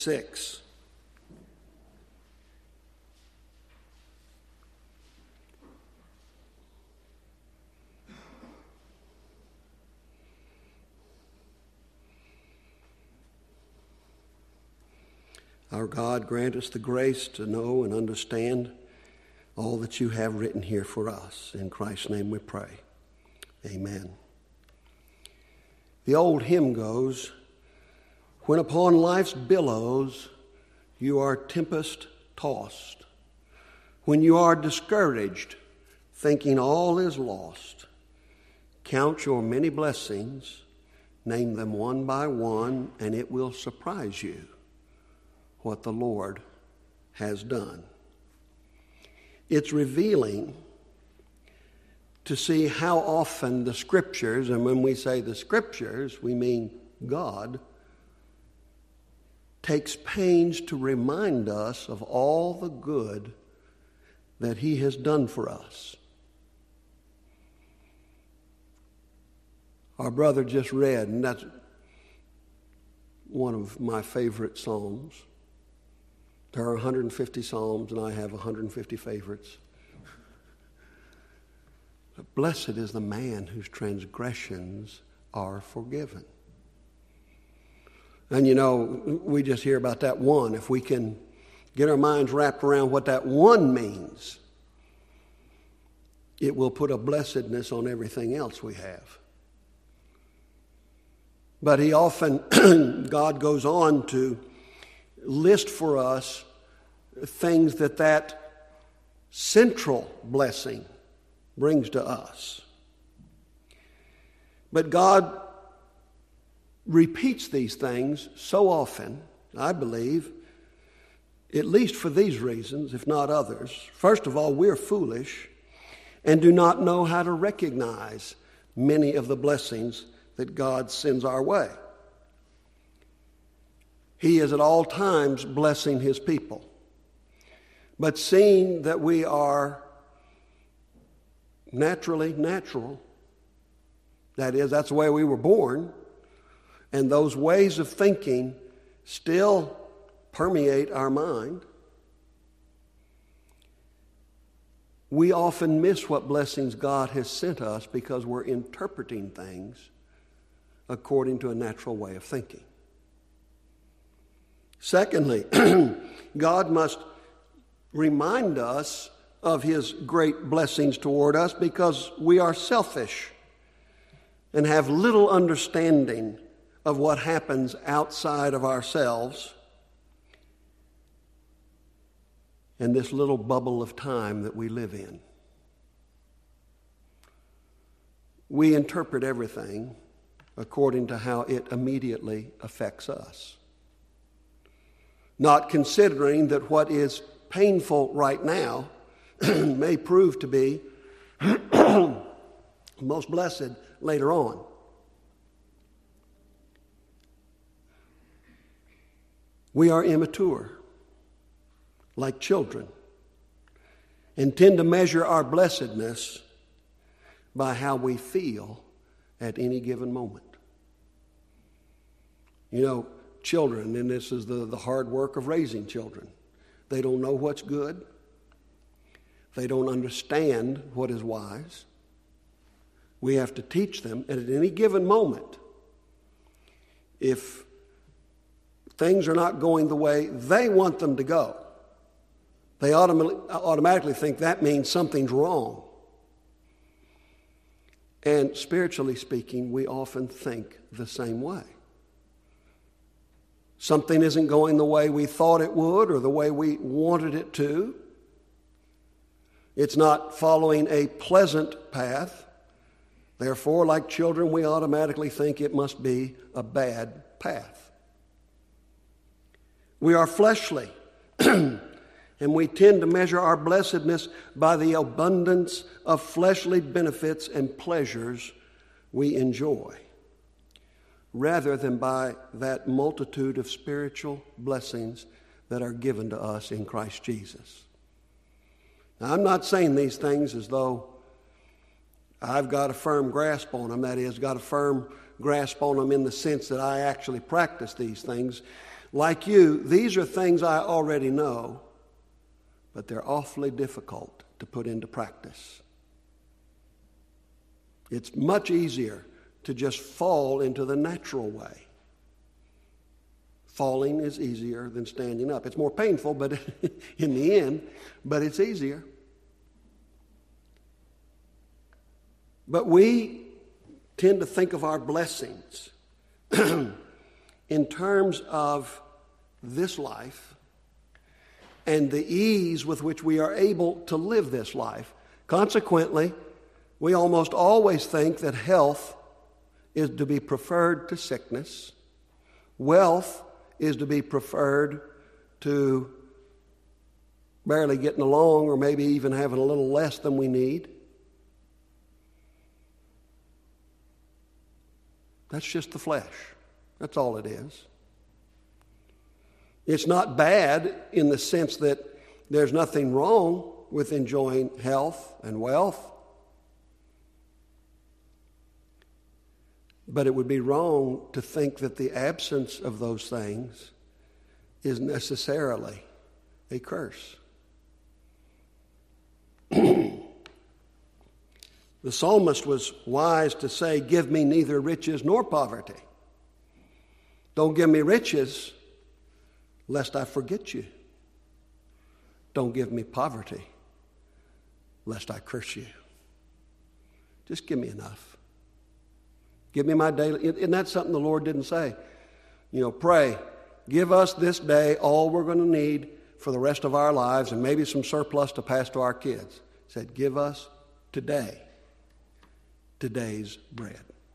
6. Our God, grant us the grace to know and understand all that you have written here for us. In Christ's name we pray. Amen. The old hymn goes, "When upon life's billows you are tempest tossed, when you are discouraged, thinking all is lost, count your many blessings, name them one by one, and it will surprise you what the Lord has done." It's revealing to see how often the Scriptures, and when we say the Scriptures, we mean God, takes pains to remind us of all the good that He has done for us. Our brother just read, and that's one of my favorite psalms. There are 150 psalms, and I have 150 favorites. But blessed is the man whose transgressions are forgiven. And you know, we just hear about that one. If we can get our minds wrapped around what that one means, it will put a blessedness on everything else we have. But He often, God goes on to list for us things that central blessing brings to us. But God repeats these things so often, I believe, at least for these reasons, if not others. First of all, we're foolish and do not know how to recognize many of the blessings that God sends our way. He is at all times blessing His people. But seeing that we are naturally natural, that is, that's the way we were born, and those ways of thinking still permeate our mind, we often miss what blessings God has sent us because we're interpreting things according to a natural way of thinking. Secondly, God must remind us of His great blessings toward us because we are selfish and have little understanding of what happens outside of ourselves and this little bubble of time that we live in. We interpret everything according to how it immediately affects us, not considering that what is painful right now may prove to be most blessed later on. We are immature, like children, and tend to measure our blessedness by how we feel at any given moment. You know, children, and this is the hard work of raising children, they don't know what's good. They don't understand what is wise. We have to teach them, and at any given moment, if things are not going the way they want them to go, they automatically think that means something's wrong. And spiritually speaking, we often think the same way. Something isn't going the way we thought it would or the way we wanted it to. It's not following a pleasant path. Therefore, like children, we automatically think it must be a bad path. We are fleshly, and we tend to measure our blessedness by the abundance of fleshly benefits and pleasures we enjoy, rather than by that multitude of spiritual blessings that are given to us in Christ Jesus. Now, I'm not saying these things as though I've got a firm grasp on them, that is, got a firm grasp on them in the sense that I actually practice these things. Like you, these are things I already know, but they're awfully difficult to put into practice. It's much easier to just fall into the natural way. Falling is easier than standing up. It's more painful, but in the end, but it's easier. But we tend to think of our blessings in terms of this life and the ease with which we are able to live this life. Consequently, we almost always think that health is to be preferred to sickness. Wealth is to be preferred to barely getting along or maybe even having a little less than we need. That's just the flesh. That's all it is. It's not bad in the sense that there's nothing wrong with enjoying health and wealth. But it would be wrong to think that the absence of those things is necessarily a curse. The psalmist was wise to say, "Give me neither riches nor poverty." Don't give me riches, lest I forget you. Don't give me poverty, lest I curse you. Just give me enough. Give me my daily. Isn't that something the Lord didn't say? Pray, give us this day all we're going to need for the rest of our lives and maybe some surplus to pass to our kids. He said, give us today, today's bread.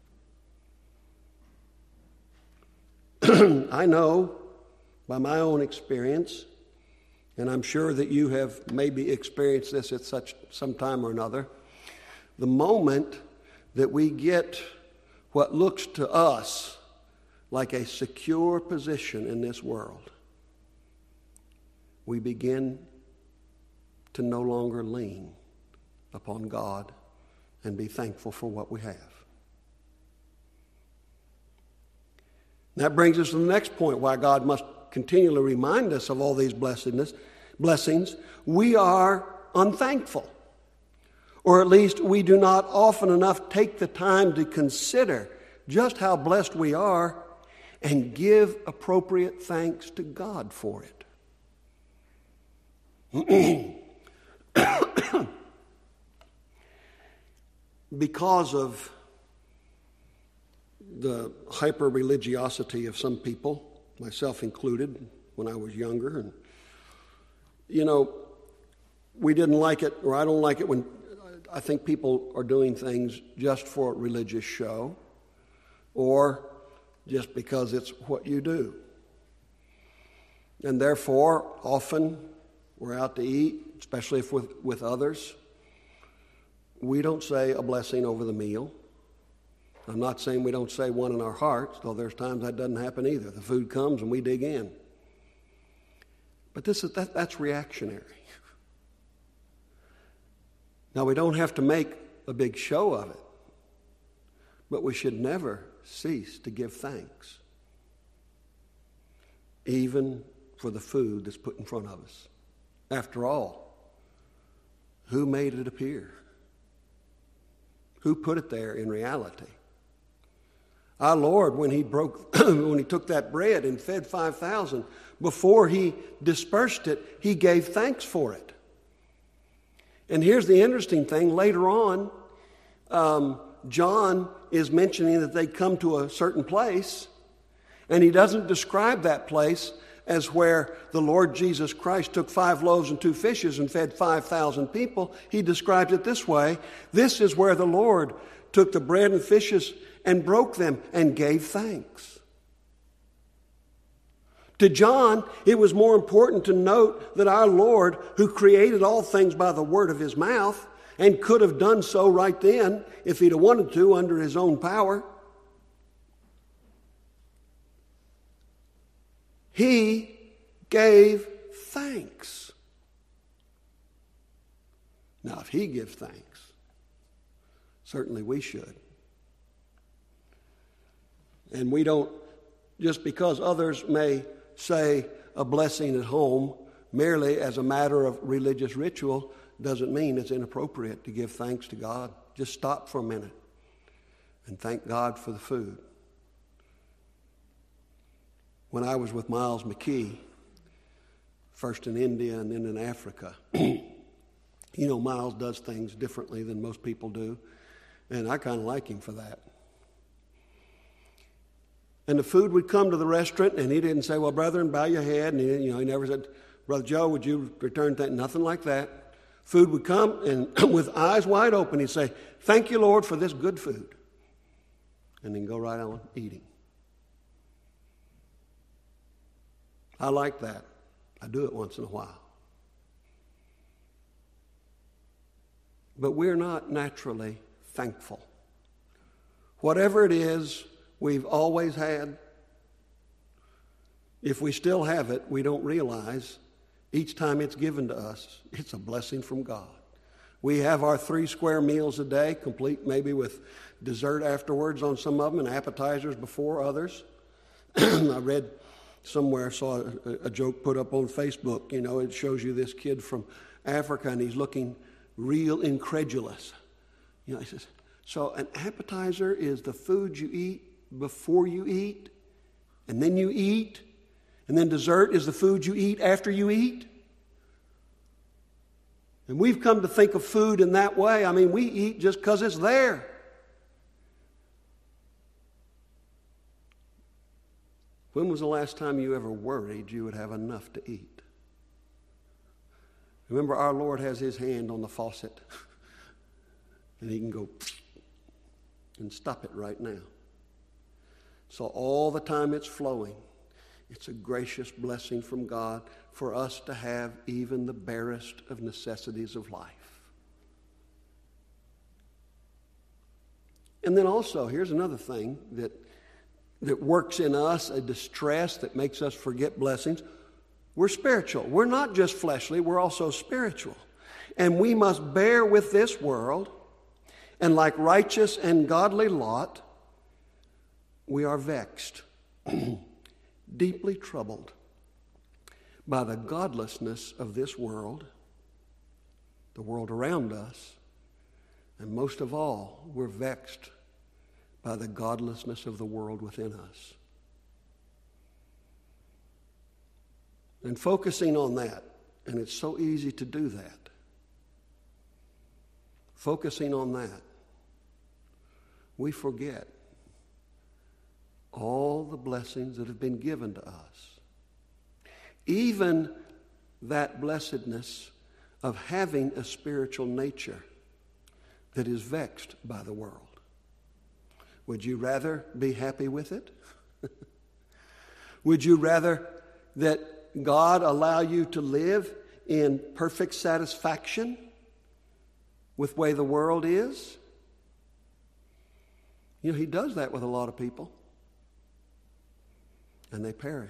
I know by my own experience, and I'm sure that you have maybe experienced this at some time or another, the moment that we get what looks to us like a secure position in this world, we begin to no longer lean upon God and be thankful for what we have. That brings us to the next point, why God must continually remind us of all these blessings. We are unthankful. Or at least we do not often enough take the time to consider just how blessed we are and give appropriate thanks to God for it. Because of the hyper-religiosity of some people, myself included, when I was younger, and we didn't like it, or I don't like it when I think people are doing things just for religious show or just because it's what you do. And therefore, often we're out to eat, especially if with others. We don't say a blessing over the meal. I'm not saying we don't say one in our hearts, though there's times that doesn't happen either. The food comes and we dig in. But that's reactionary. Now, we don't have to make a big show of it, but we should never cease to give thanks, even for the food that's put in front of us. After all, who made it appear? Who put it there in reality? Our Lord, when he took that bread and fed 5,000, before he dispersed it, he gave thanks for it. And here's the interesting thing. Later on, John is mentioning that they come to a certain place, and he doesn't describe that place as where the Lord Jesus Christ took 5 loaves and 2 fishes and fed 5,000 people. He describes it this way: this is where the Lord took the bread and fishes and broke them and gave thanks. To John, it was more important to note that our Lord, who created all things by the word of his mouth, and could have done so right then if he'd have wanted to under his own power, he gave thanks. Now, if he gives thanks, certainly we should. And we don't, just because others may say a blessing at home merely as a matter of religious ritual doesn't mean it's inappropriate to give thanks to God. Just stop for a minute and thank God for the food. When I was with Miles McKee, first in India and then in Africa, Miles does things differently than most people do, and I kind of like him for that. And the food would come to the restaurant, and he didn't say, well, brethren, bow your head. And he never said, Brother Joe, would you return that? Nothing like that. Food would come, and with eyes wide open, he'd say, thank you, Lord, for this good food. And then go right on eating. I like that. I do it once in a while. But we're not naturally thankful. Whatever it is we've always had, if we still have it, we don't realize each time it's given to us, it's a blessing from God. We have our 3 square meals a day, complete maybe with dessert afterwards on some of them and appetizers before others. I read somewhere, saw a joke put up on Facebook. It shows you this kid from Africa and he's looking real incredulous. He says, so an appetizer is the food you eat before you eat, and then you eat, and then dessert is the food you eat after you eat? And we've come to think of food in that way. I mean, we eat just because it's there. When was the last time you ever worried you would have enough to eat? Remember, our Lord has his hand on the faucet, and he can go and stop it right now. So all the time it's flowing, it's a gracious blessing from God for us to have even the barest of necessities of life. And then also, here's another thing that works in us, a distress that makes us forget blessings. We're spiritual. We're not just fleshly, we're also spiritual. And we must bear with this world, and like righteous and godly Lot, we are vexed, deeply troubled by the godlessness of this world, the world around us, and most of all, we're vexed by the godlessness of the world within us. And focusing on that, and it's so easy to do that, focusing on that, we forget all the blessings that have been given to us. Even that blessedness of having a spiritual nature that is vexed by the world. Would you rather be happy with it? Would you rather that God allow you to live in perfect satisfaction with the way the world is? He does that with a lot of people. And they perish.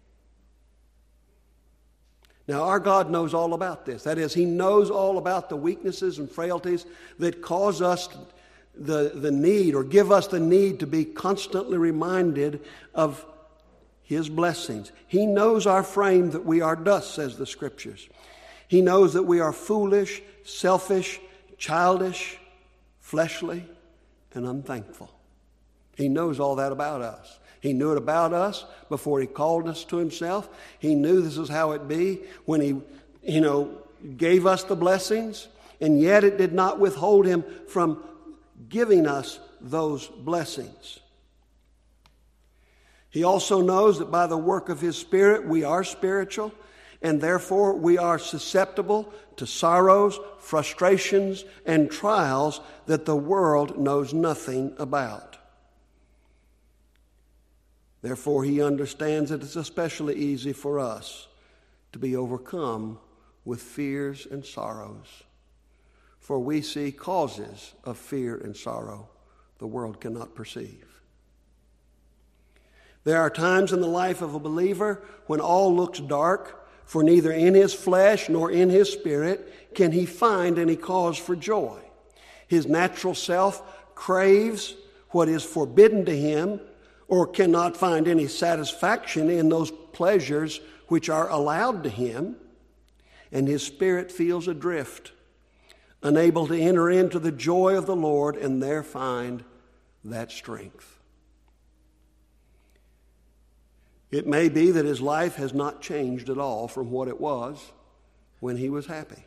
Now, our God knows all about this. That is, he knows all about the weaknesses and frailties that cause us the need, or give us the need to be constantly reminded of his blessings. He knows our frame, that we are dust, says the Scriptures. He knows that we are foolish, selfish, childish, fleshly, and unthankful. He knows all that about us. He knew it about us before he called us to himself. He knew this is how it be when he, gave us the blessings, and yet it did not withhold him from giving us those blessings. He also knows that by the work of his Spirit we are spiritual, and therefore we are susceptible to sorrows, frustrations, and trials that the world knows nothing about. Therefore, he understands that it's especially easy for us to be overcome with fears and sorrows. For we see causes of fear and sorrow the world cannot perceive. There are times in the life of a believer when all looks dark, for neither in his flesh nor in his spirit can he find any cause for joy. His natural self craves what is forbidden to him, or cannot find any satisfaction in those pleasures which are allowed to him, and his spirit feels adrift, unable to enter into the joy of the Lord and there find that strength. It may be that his life has not changed at all from what it was when he was happy.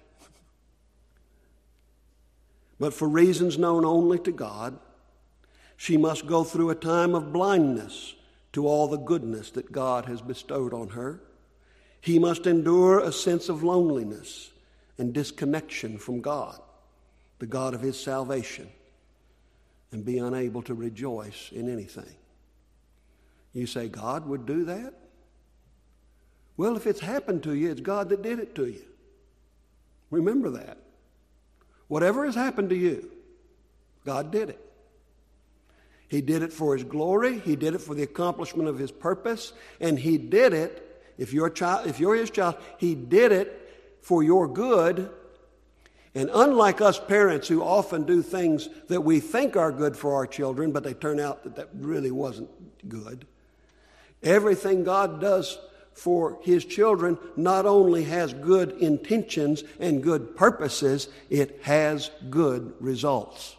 But for reasons known only to God, she must go through a time of blindness to all the goodness that God has bestowed on her. He must endure a sense of loneliness and disconnection from God, the God of his salvation, and be unable to rejoice in anything. You say, God would do that? Well, if it's happened to you, it's God that did it to you. Remember that. Whatever has happened to you, God did it. He did it for his glory. He did it for the accomplishment of his purpose. And he did it, if you're his child, he did it for your good. And unlike us parents who often do things that we think are good for our children, but they turn out that really wasn't good, everything God does for his children not only has good intentions and good purposes, it has good results.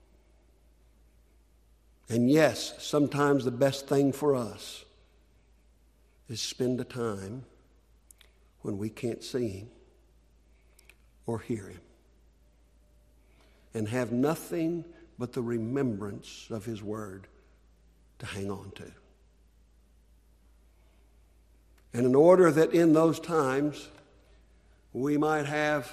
And yes, sometimes the best thing for us is spend a time when we can't see him or hear him and have nothing but the remembrance of his word to hang on to. And in order that in those times we might have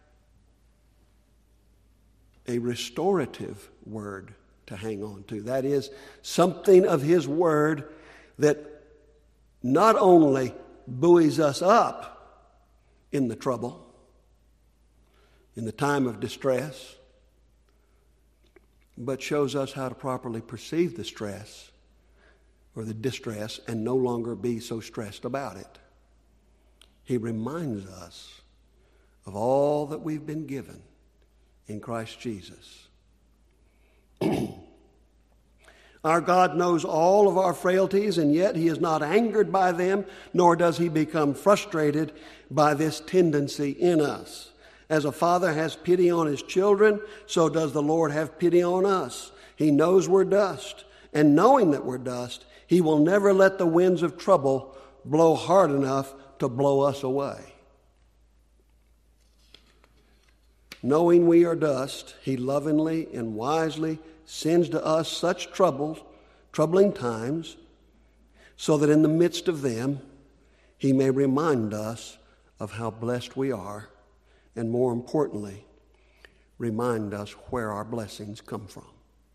a restorative word to hang on to, that is, something of his word that not only buoys us up in the trouble, in the time of distress, but shows us how to properly perceive the stress or the distress and no longer be so stressed about it. He reminds us of all that we've been given in Christ Jesus. Our God knows all of our frailties, and yet he is not angered by them, nor does he become frustrated by this tendency in us. As a father has pity on his children, so does the Lord have pity on us. He knows we're dust, and knowing that we're dust, he will never let the winds of trouble blow hard enough to blow us away. Knowing we are dust, he lovingly and wisely sends to us such troubling times, so that in the midst of them, he may remind us of how blessed we are, and more importantly, remind us where our blessings come from.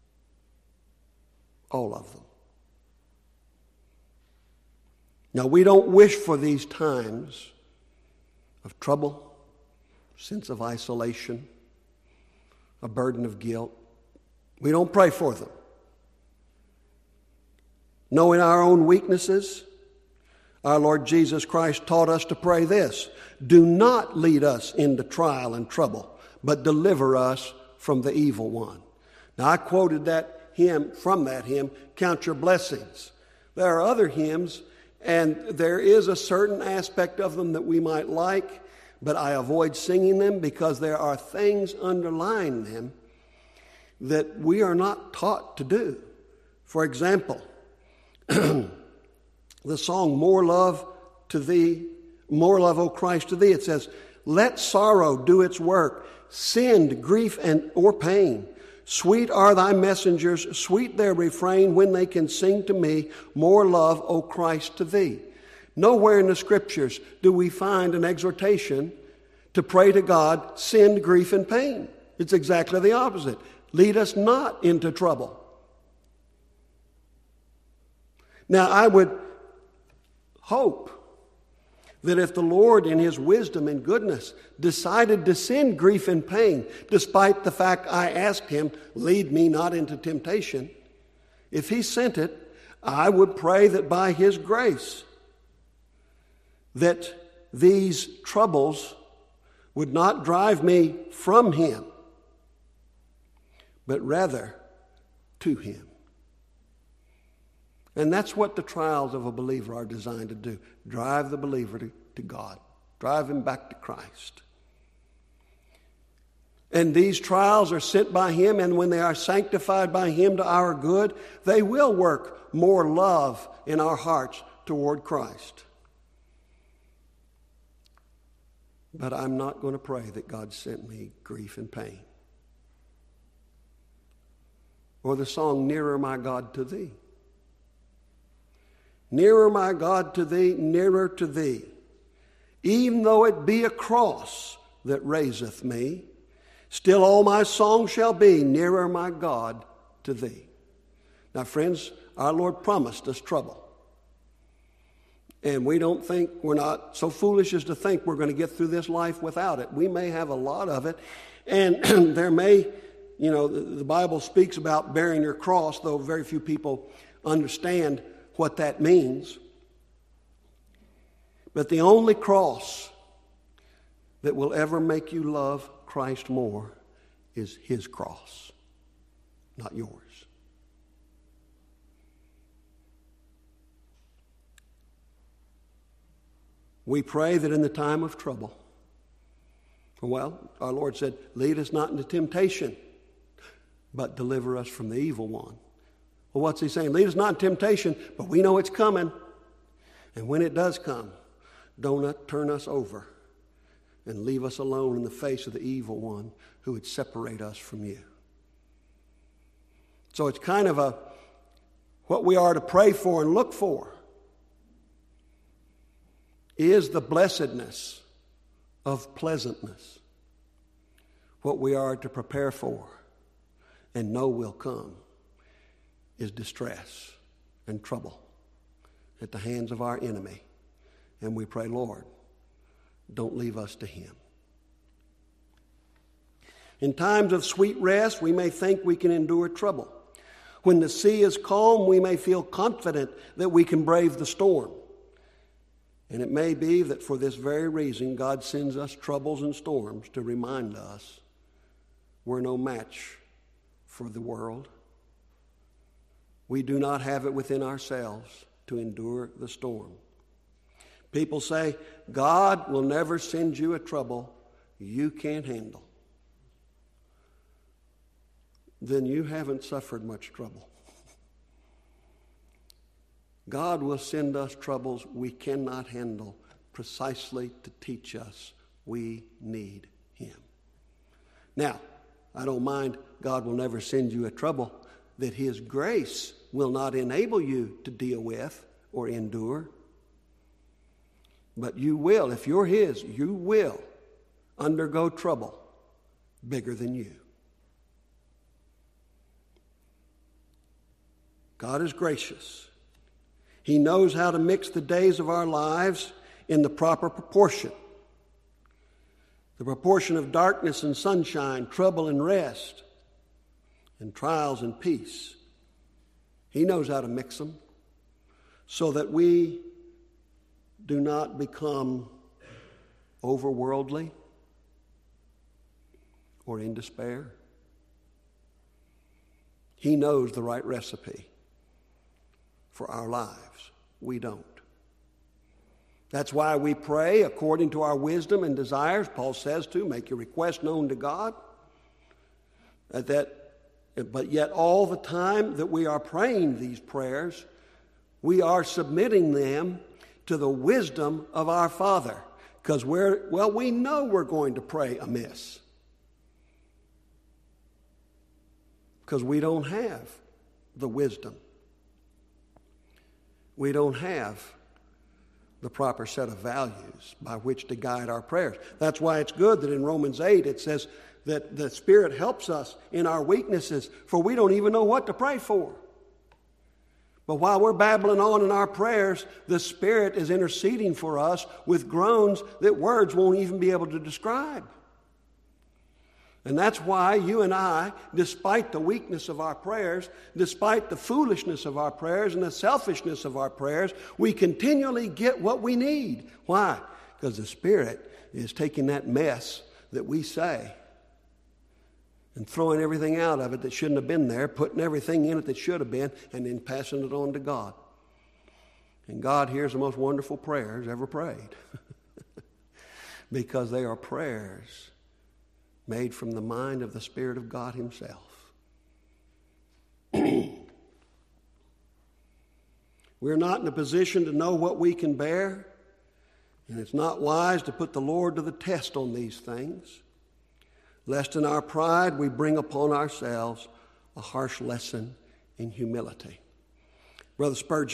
All of them. Now, we don't wish for these times of trouble, sense of isolation, a burden of guilt. We don't pray for them. Knowing our own weaknesses, our Lord Jesus Christ taught us to pray this: do not lead us into trial and trouble, but deliver us from the evil one. Now, I quoted that hymn, from that hymn, Count Your Blessings. There are other hymns, and there is a certain aspect of them that we might like, but I avoid singing them because there are things underlying them that we are not taught to do. For example, the song, More Love to Thee, More Love, O Christ, to Thee, it says, let sorrow do its work, sin, grief, or pain. Sweet are thy messengers, sweet their refrain when they can sing to me, more love, O Christ, to thee. Nowhere in the scriptures do we find an exhortation to pray to God, sin, grief, and pain. It's exactly the opposite. Lead us not into trouble. Now, I would hope that if the Lord in his wisdom and goodness decided to send grief and pain, despite the fact I asked him, lead me not into temptation, if he sent it, I would pray that by his grace, that these troubles would not drive me from him, but rather to him. And that's what the trials of a believer are designed to do. Drive the believer to God. Drive him back to Christ. And these trials are sent by him, and when they are sanctified by him to our good, they will work more love in our hearts toward Christ. But I'm not going to pray that God sent me grief and pain. Or the song, Nearer My God to Thee. Nearer my God to Thee, nearer to Thee. Even though it be a cross that raiseth me, still all my song shall be, nearer my God to Thee. Now, friends, our Lord promised us trouble. And we're not so foolish as to think we're going to get through this life without it. We may have a lot of it. And there may, the Bible speaks about bearing your cross, though very few people understand what that means. But the only cross that will ever make you love Christ more is His cross, not yours. We pray that in the time of trouble, our Lord said, lead us not into temptation, but deliver us from the evil one. Well, what's He saying? Lead us not in temptation, but we know it's coming. And when it does come, don't turn us over and leave us alone in the face of the evil one who would separate us from you. So it's kind of what we are to pray for and look for is the blessedness of pleasantness. What we are to prepare for and know will come is distress and trouble at the hands of our enemy. And we pray, Lord, don't leave us to him. In times of sweet rest, we may think we can endure trouble. When the sea is calm, we may feel confident that we can brave the storm. And it may be that for this very reason, God sends us troubles and storms to remind us we're no match for the world. We do not have it within ourselves to endure the storm. People say, God will never send you a trouble you can't handle. Then you haven't suffered much trouble. God will send us troubles we cannot handle precisely to teach us we need Him. Now, I don't mind God will never send you a trouble that His grace will not enable you to deal with or endure. But you will, if you're His, you will undergo trouble bigger than you. God is gracious. He knows how to mix the days of our lives in the proper proportion. The proportion of darkness and sunshine, trouble and rest, and trials and peace. He knows how to mix them so that we do not become overworldly or in despair. He knows the right recipe for our lives. We don't. That's why we pray according to our wisdom and desires. Paul says to make your request known to God. But yet all the time that we are praying these prayers, we are submitting them to the wisdom of our Father. Because we know we're going to pray amiss. Because we don't have the wisdom. We don't have the proper set of values by which to guide our prayers. That's why it's good that in Romans 8 it says that the Spirit helps us in our weaknesses, for we don't even know what to pray for. But while we're babbling on in our prayers, the Spirit is interceding for us with groans that words won't even be able to describe. And that's why you and I, despite the weakness of our prayers, despite the foolishness of our prayers and the selfishness of our prayers, we continually get what we need. Why? Because the Spirit is taking that mess that we say and throwing everything out of it that shouldn't have been there, putting everything in it that should have been, and then passing it on to God. And God hears the most wonderful prayers ever prayed because they are prayers made from the mind of the Spirit of God Himself. We're not in a position to know what we can bear, and it's not wise to put the Lord to the test on these things, lest in our pride we bring upon ourselves a harsh lesson in humility. Brother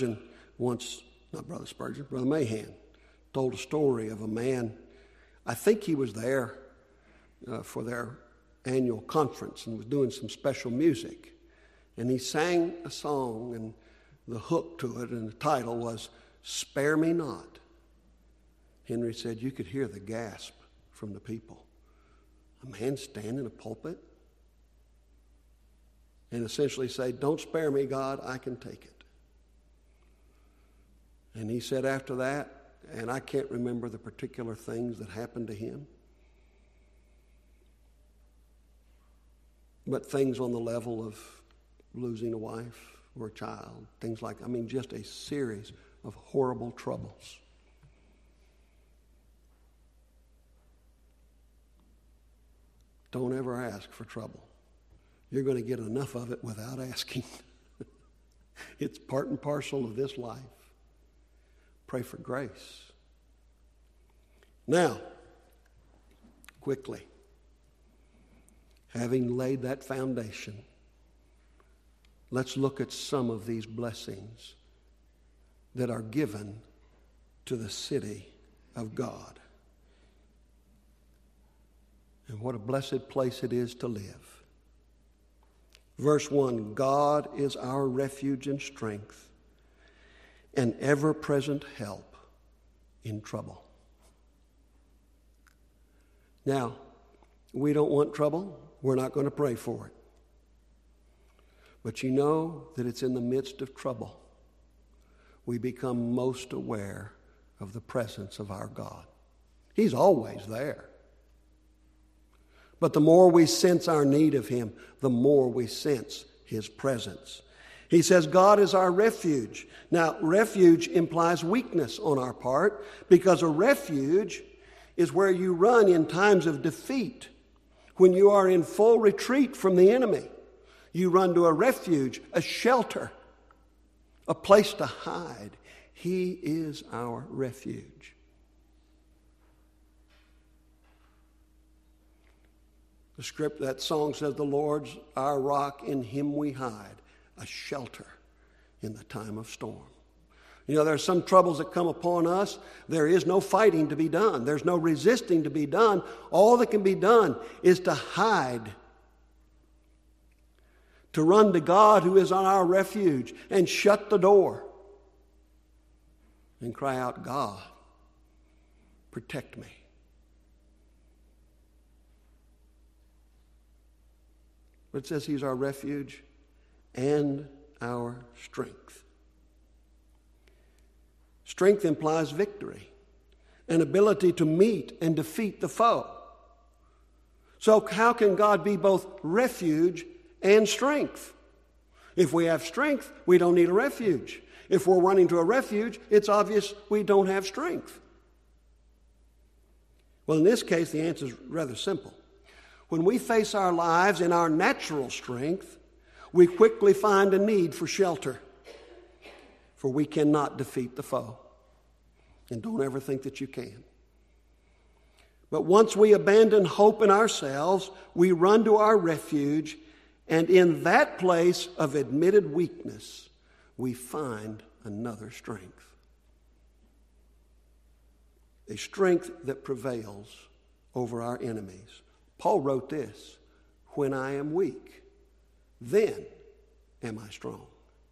Mahan told a story of a man. I think he was there for their annual conference and was doing some special music. And he sang a song, and the hook to it and the title was, "Spare Me Not." Henry said you could hear the gasp from the people. A man stand in a pulpit and essentially say, "Don't spare me, God, I can take it." And he said after that, and I can't remember the particular things that happened to him, but things on the level of losing a wife or a child, things like, just a series of horrible troubles. Don't ever ask for trouble. You're going to get enough of it without asking. It's part and parcel of this life. Pray for grace. Now, quickly, having laid that foundation, let's look at some of these blessings that are given to the city of God. And what a blessed place it is to live. Verse 1, God is our refuge and strength, an ever-present help in trouble. Now, we don't want trouble. We're not going to pray for it. But you know that it's in the midst of trouble we become most aware of the presence of our God. He's always there. But the more we sense our need of Him, the more we sense His presence. He says God is our refuge. Now, refuge implies weakness on our part, because a refuge is where you run in times of defeat. When you are in full retreat from the enemy, you run to a refuge, a shelter, a place to hide. He is our refuge. That song says, "The Lord's our rock, in Him we hide, a shelter in the time of storm." You know, there are some troubles that come upon us. There is no fighting to be done. There's no resisting to be done. All that can be done is to hide, to run to God who is on our refuge and shut the door and cry out, "God, protect me." But it says He's our refuge and our strength. Strength implies victory, an ability to meet and defeat the foe. So how can God be both refuge and strength? If we have strength, we don't need a refuge. If we're running to a refuge, it's obvious we don't have strength. Well, in this case, the answer is rather simple. When we face our lives in our natural strength, we quickly find a need for shelter, for we cannot defeat the foe. And don't ever think that you can. But once we abandon hope in ourselves, we run to our refuge, and in that place of admitted weakness, we find another strength. A strength that prevails over our enemies. Paul wrote this, "When I am weak, then am I strong."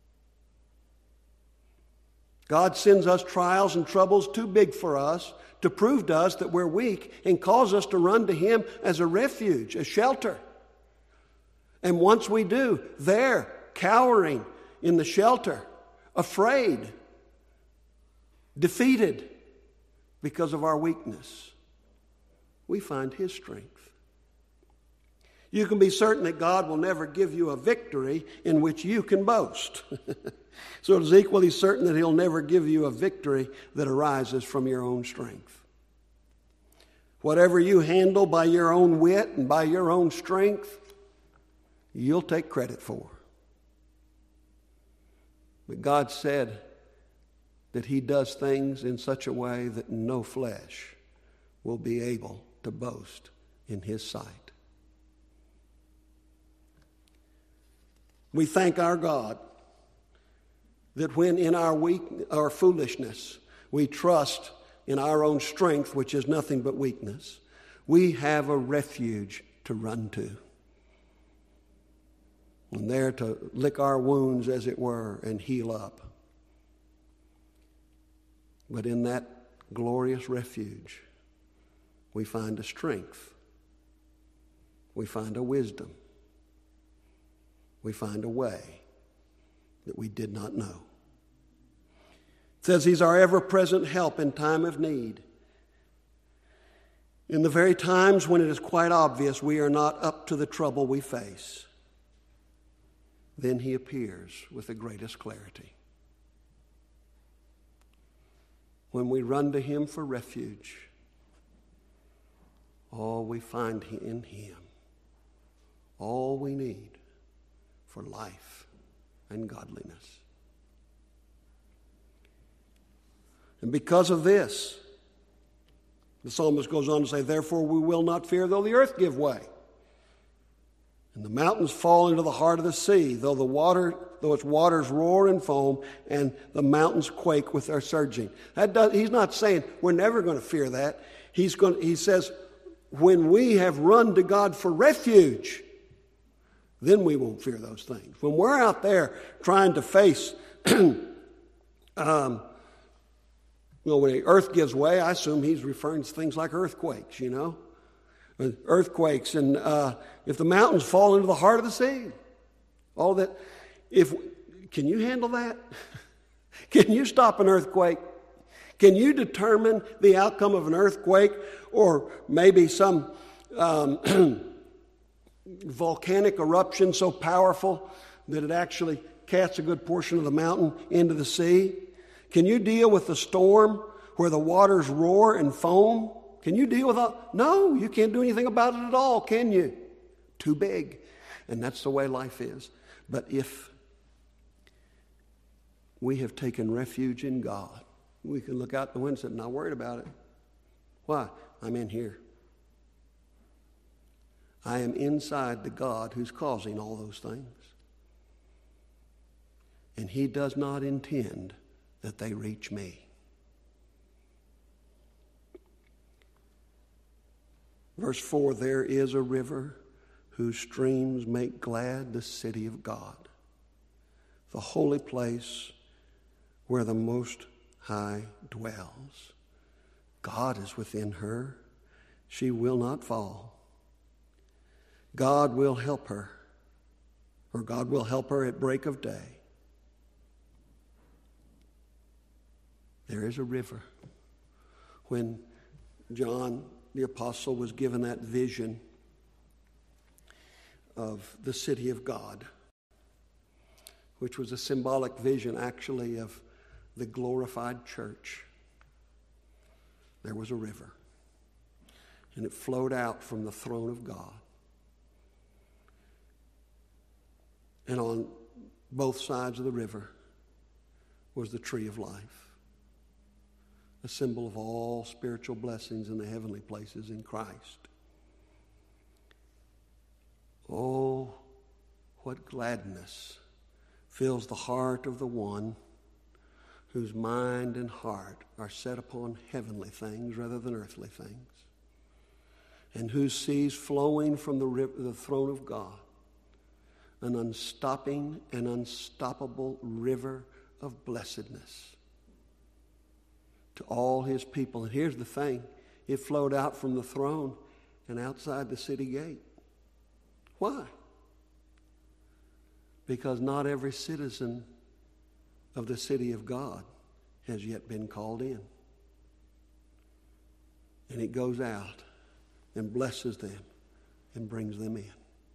God sends us trials and troubles too big for us to prove to us that we're weak, and calls us to run to Him as a refuge, a shelter. And once we do, there, cowering in the shelter, afraid, defeated because of our weakness, we find His strength. You can be certain that God will never give you a victory in which you can boast. So it is equally certain that He'll never give you a victory that arises from your own strength. Whatever you handle by your own wit and by your own strength, you'll take credit for. But God said that He does things in such a way that no flesh will be able to boast in His sight. We thank our God that when in our foolishness we trust in our own strength, which is nothing but weakness, we have a refuge to run to. And there to lick our wounds, as it were, and heal up. But in that glorious refuge, we find a strength. We find a wisdom. We find a way that we did not know. It says He's our ever-present help in time of need. In the very times when it is quite obvious we are not up to the trouble we face, then He appears with the greatest clarity. When we run to Him for refuge, we find in Him all we need for life and godliness. And because of this, the psalmist goes on to say, therefore we will not fear though the earth give way, and the mountains fall into the heart of the sea, though its waters roar and foam, and the mountains quake with their surging. He's not saying we're never going to fear that. He says, when we have run to God for refuge, then we won't fear those things. When we're out there trying to face, when the earth gives way, I assume he's referring to things like earthquakes, Earthquakes, and if the mountains fall into the heart of the sea, all that. Can you handle that? Can you stop an earthquake? Can you determine the outcome of an earthquake, or maybe some volcanic eruption so powerful that it actually casts a good portion of the mountain into the sea? Can you deal with the storm where the waters roar and foam? Can you deal with that? No, you can't do anything about it at all, can you? Too big. And that's the way life is. But if we have taken refuge in God, we can look out the window and say, I'm not worried about it. Why? I'm in here. I am inside the God who's causing all those things. And He does not intend that they reach me. Verse 4, there is a river whose streams make glad the city of God, the holy place where the Most High dwells. God is within her. She will not fall. God will help her, or God will help her at break of day. There is a river. When John the apostle was given that vision of the city of God, which was a symbolic vision actually of the glorified church, there was a river, and it flowed out from the throne of God. And on both sides of the river was the tree of life, a symbol of all spiritual blessings in the heavenly places in Christ. Oh, what gladness fills the heart of the one whose mind and heart are set upon heavenly things rather than earthly things, and who sees flowing from the throne of God an unstopping and unstoppable river of blessedness to all his people. And here's the thing, it flowed out from the throne and outside the city gate. Why? Because not every citizen of the city of God has yet been called in. And it goes out and blesses them and brings them in.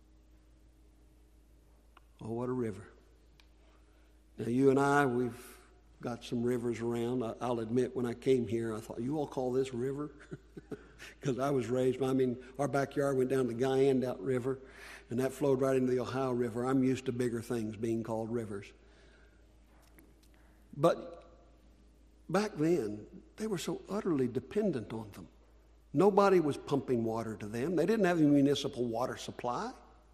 Oh, what a river. Now, you and I, we've got some rivers around. I'll admit, when I came here, I thought, you all call this river? Because I was raised, our backyard went down the Guyandotte River, and that flowed right into the Ohio River. I'm used to bigger things being called rivers. But back then, they were so utterly dependent on them. Nobody was pumping water to them. They didn't have a municipal water supply.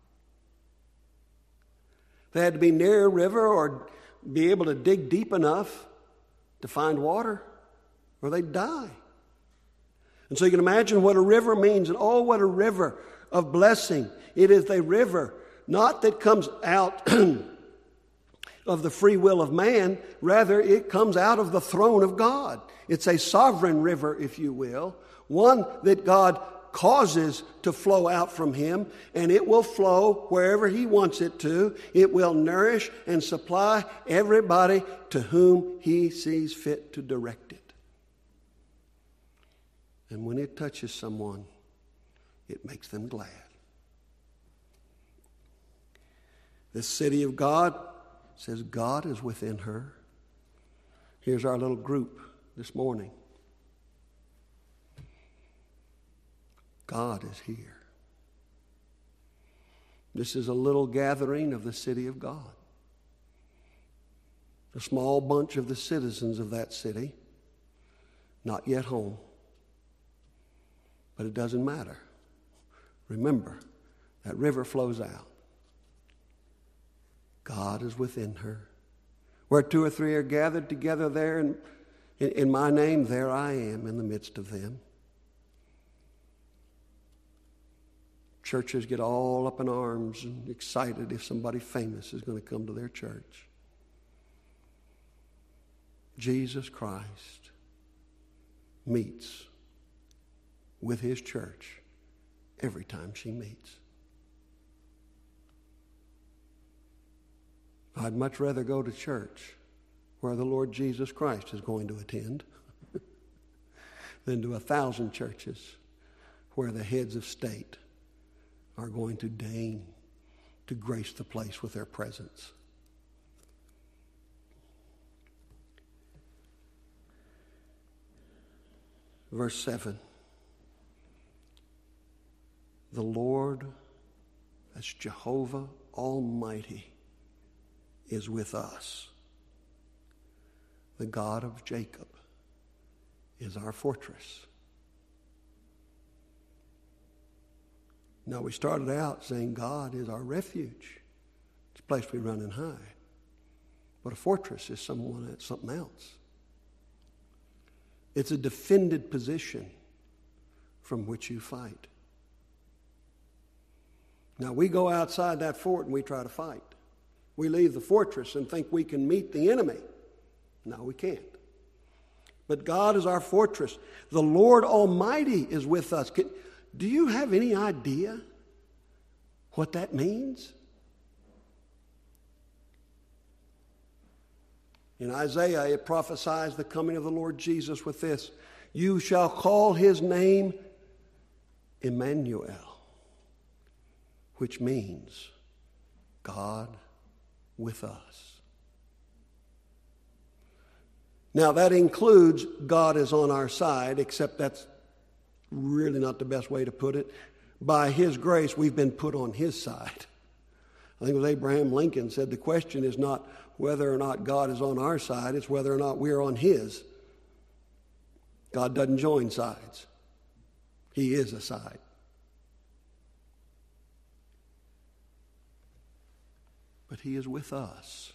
They had to be near a river or be able to dig deep enough to find water, or they'd die. And so you can imagine what a river means, and oh, what a river of blessing. It is a river, not that comes out of the free will of man, rather it comes out of the throne of God. It's a sovereign river, if you will, one that God causes to flow out from him, and it will flow wherever he wants it to. It will nourish and supply everybody to whom he sees fit to direct it. And when it touches someone, it makes them glad. This city of God says God is within her. Here's our little group this morning. God is here. This is a little gathering of the city of God. A small bunch of the citizens of that city, not yet home. But it doesn't matter. Remember, that river flows out. God is within her. Where two or three are gathered together there in my name, there I am in the midst of them. Churches get all up in arms and excited if somebody famous is going to come to their church. Jesus Christ meets with his church every time she meets. I'd much rather go to church where the Lord Jesus Christ is going to attend than to 1,000 churches where the heads of state are going to deign to grace the place with their presence. Verse 7. The Lord, that's Jehovah Almighty, is with us. The God of Jacob is our fortress. Now, we started out saying God is our refuge. It's a place we run and hide. But a fortress is something else. It's a defended position from which you fight. Now, we go outside that fort and we try to fight. We leave the fortress and think we can meet the enemy. No, we can't. But God is our fortress. The Lord Almighty is with us. Do you have any idea what that means? In Isaiah, it prophesies the coming of the Lord Jesus with this: you shall call his name Emmanuel, which means God with us. Now, that includes God is on our side, except that's really not the best way to put it. By his grace, we've been put on his side. I think it was Abraham Lincoln said the question is not whether or not God is on our side, it's whether or not we're on his. God doesn't join sides. He is a side. But he is with us.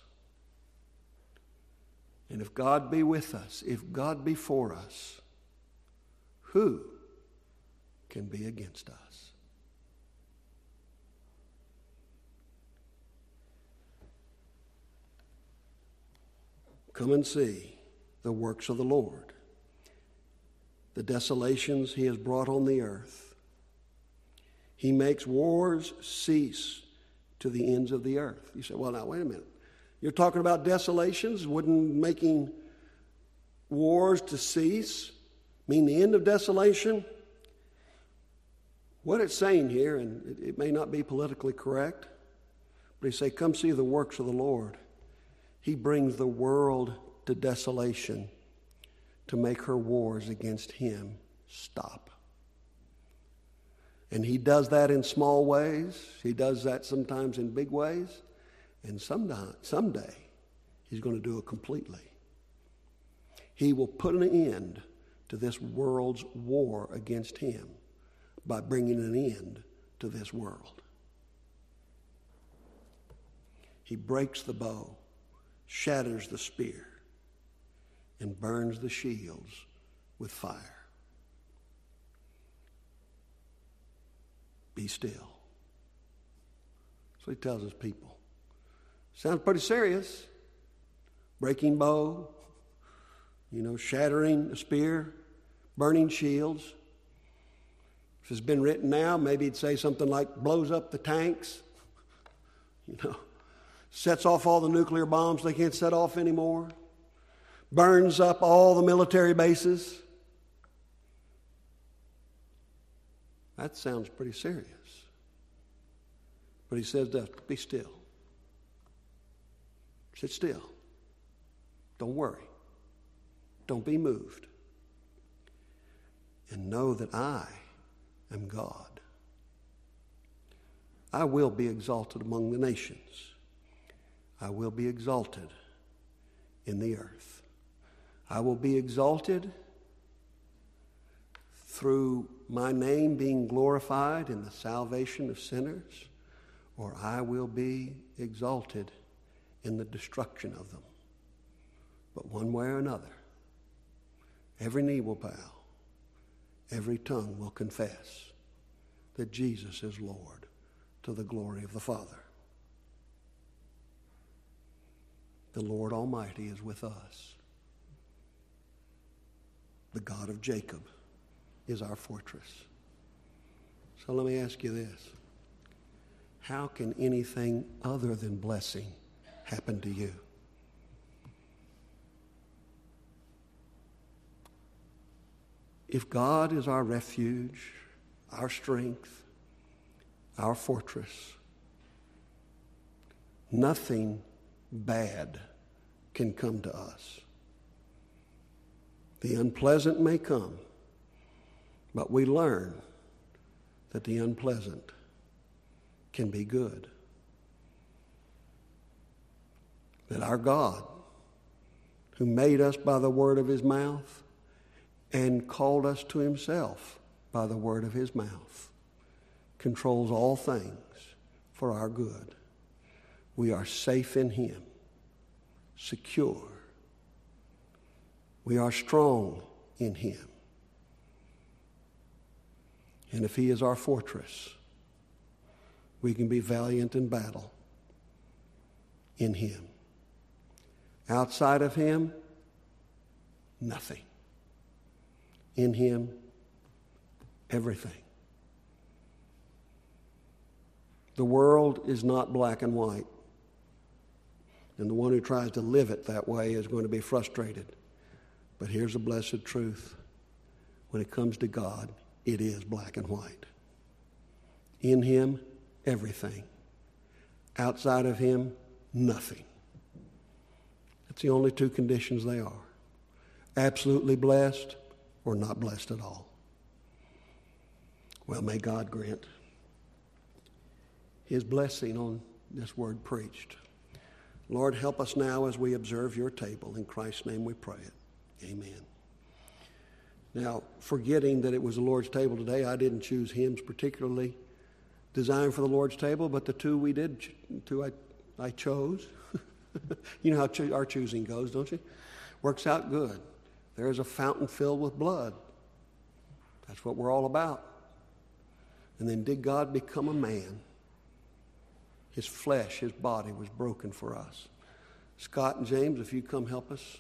And if God be with us, if God be for us, who can be against us? Come and see the works of the Lord, the desolations he has brought on the earth. He makes wars cease to the ends of the earth. You say, well, now, wait a minute. You're talking about desolations? Wouldn't making wars to cease mean the end of desolation? What it's saying here, and it may not be politically correct, But he said, come see the works of the Lord. He brings the world to desolation to make her wars against him stop. And he does that in small ways. He does that sometimes in big ways. And someday, he's going to do it completely. He will put an end to this world's war against him by bringing an end to this world. He breaks the bow, shatters the spear, and burns the shields with fire. Be still. So he tells his people. Sounds pretty serious. Breaking bow, shattering a spear, burning shields. If it's been written now, maybe it'd say something like blows up the tanks, sets off all the nuclear bombs they can't set off anymore, burns up all the military bases. That sounds pretty serious. But he says, be still. Sit still. Don't worry. Don't be moved. And know that I am God. I will be exalted among the nations. I will be exalted in the earth. I will be exalted through my name being glorified in the salvation of sinners, or I will be exalted in the destruction of them. But one way or another, every knee will bow, every tongue will confess that Jesus is Lord, to the glory of the Father. The Lord Almighty is with us. The God of Jacob is our fortress. So let me ask you this. How can anything other than blessing happen to you? If God is our refuge, our strength, our fortress, nothing bad can come to us. The unpleasant may come, but we learn that the unpleasant can be good. That our God, who made us by the word of his mouth and called us to himself by the word of his mouth, controls all things for our good. We are safe in him, secure. We are strong in him. And if he is our fortress, we can be valiant in battle in him. Outside of him, nothing. In him, everything. The world is not black and white. And the one who tries to live it that way is going to be frustrated. But here's the blessed truth. When it comes to God, it is black and white. In him, everything. Outside of him, nothing. That's the only two conditions they are. Absolutely blessed or not blessed at all. Well, may God grant his blessing on this word preached. Lord, help us now as we observe your table. In Christ's name we pray it. Amen. Now, forgetting that it was the Lord's table today, I didn't choose hymns particularly designed for the Lord's table, but the two I chose. You know how our choosing goes, don't you? Works out good. There is a fountain filled with blood. That's what we're all about. And then did God become a man? His flesh, his body was broken for us. Scott and James, if you come help us